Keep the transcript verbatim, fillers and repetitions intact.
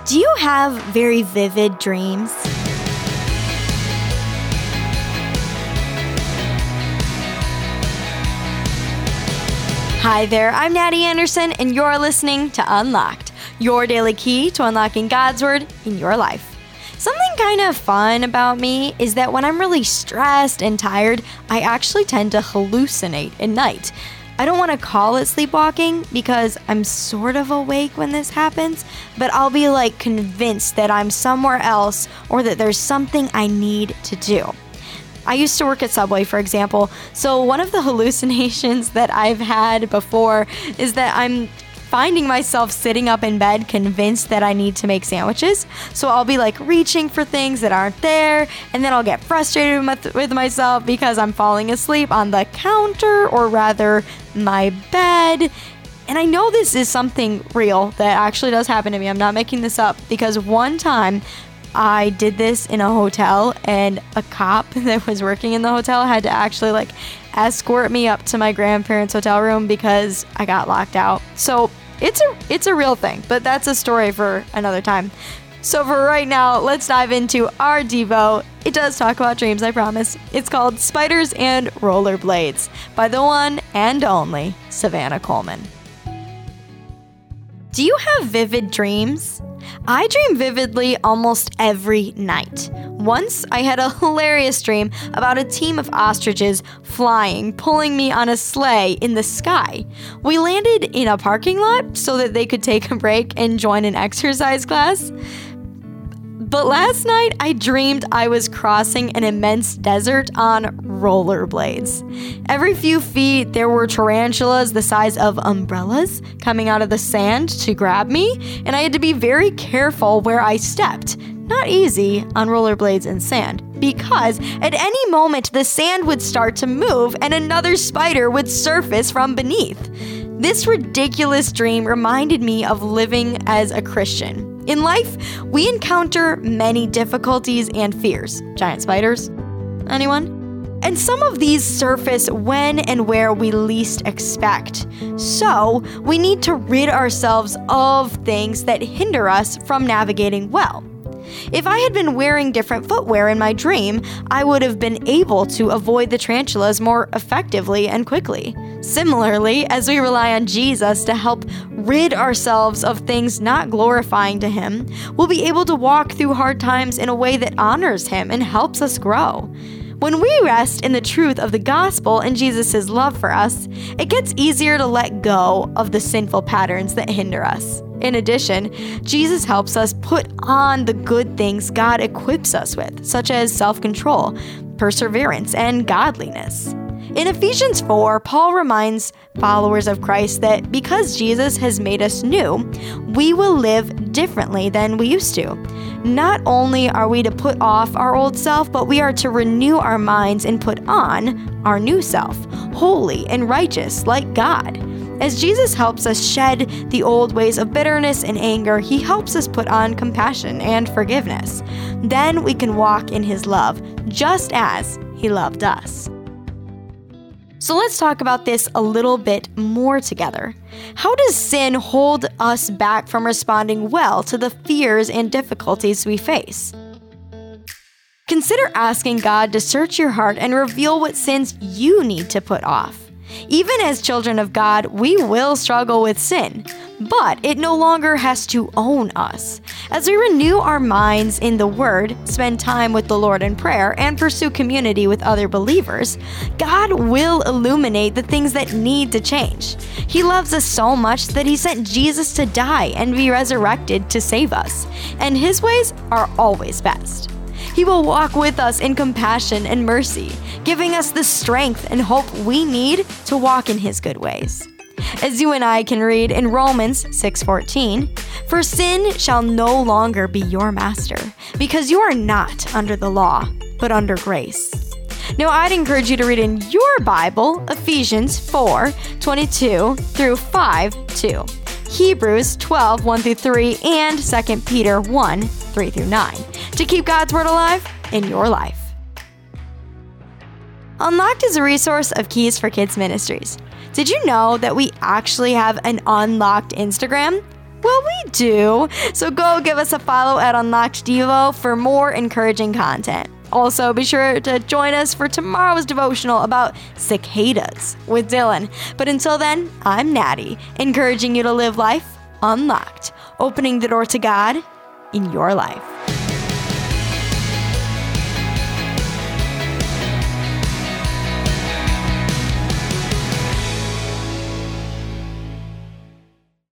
Do you have very vivid dreams? Hi there, I'm Natty Anderson, and you're listening to Unlocked, your daily key to unlocking God's Word in your life. Something kind of fun about me is that when I'm really stressed and tired, I actually tend to hallucinate at night. I don't want to call it sleepwalking because I'm sort of awake when this happens, but I'll be like convinced that I'm somewhere else or that there's something I need to do. I used to work at Subway, for example, so one of the hallucinations that I've had before is that I'm finding myself sitting up in bed convinced that I need to make sandwiches. So I'll be like reaching for things that aren't there, and then I'll get frustrated with, with myself because I'm falling asleep on the counter, or rather my bed. And I know this is something real that actually does happen to me. I'm not making this up, because one time I did this in a hotel, and a cop that was working in the hotel had to actually like escort me up to my grandparents' hotel room because I got locked out. So it's a it's a real thing, but that's a story for another time. So for right now, let's dive into our Devo. It does talk about dreams, I promise. It's called Spiders and Rollerblades by the one and only Savannah Coleman. Do you have vivid dreams? I dream vividly almost every night. Once, I had a hilarious dream about a team of ostriches flying, pulling me on a sleigh in the sky. We landed in a parking lot so that they could take a break and join an exercise class. But last night, I dreamed I was crossing an immense desert on rollerblades. Every few feet, there were tarantulas the size of umbrellas coming out of the sand to grab me, and I had to be very careful where I stepped. Not easy on rollerblades and sand, because at any moment, the sand would start to move and another spider would surface from beneath. This ridiculous dream reminded me of living as a Christian. In life, we encounter many difficulties and fears. Giant spiders? Anyone? And some of these surface when and where we least expect. So, we need to rid ourselves of things that hinder us from navigating well. If I had been wearing different footwear in my dream, I would have been able to avoid the tarantulas more effectively and quickly. Similarly, as we rely on Jesus to help rid ourselves of things not glorifying to Him, we'll be able to walk through hard times in a way that honors Him and helps us grow. When we rest in the truth of the gospel and Jesus' love for us, it gets easier to let go of the sinful patterns that hinder us. In addition, Jesus helps us put on the good things God equips us with, such as self-control, perseverance, and godliness. In Ephesians four, Paul reminds followers of Christ that because Jesus has made us new, we will live differently than we used to. Not only are we to put off our old self, but we are to renew our minds and put on our new self, holy and righteous like God. As Jesus helps us shed the old ways of bitterness and anger, He helps us put on compassion and forgiveness. Then we can walk in His love, just as He loved us. So let's talk about this a little bit more together. How does sin hold us back from responding well to the fears and difficulties we face? Consider asking God to search your heart and reveal what sins you need to put off. Even as children of God, we will struggle with sin, but it no longer has to own us. As we renew our minds in the Word, spend time with the Lord in prayer, and pursue community with other believers, God will illuminate the things that need to change. He loves us so much that He sent Jesus to die and be resurrected to save us, and His ways are always best. He will walk with us in compassion and mercy, giving us the strength and hope we need to walk in His good ways. As you and I can read in Romans six fourteen, "For sin shall no longer be your master, because you are not under the law, but under grace." Now, I'd encourage you to read in your Bible Ephesians four twenty-two through five two, Hebrews twelve one through three, and Second Peter one three through nine to keep God's Word alive in your life. Unlocked is a resource of Keys for Kids Ministries. Did you know that we actually have an Unlocked Instagram? Well, we do. So go give us a follow at Unlocked Devo for more encouraging content. Also, be sure to join us for tomorrow's devotional about cicadas with Dylan. But until then, I'm Natty, encouraging you to live life unlocked, opening the door to God in your life.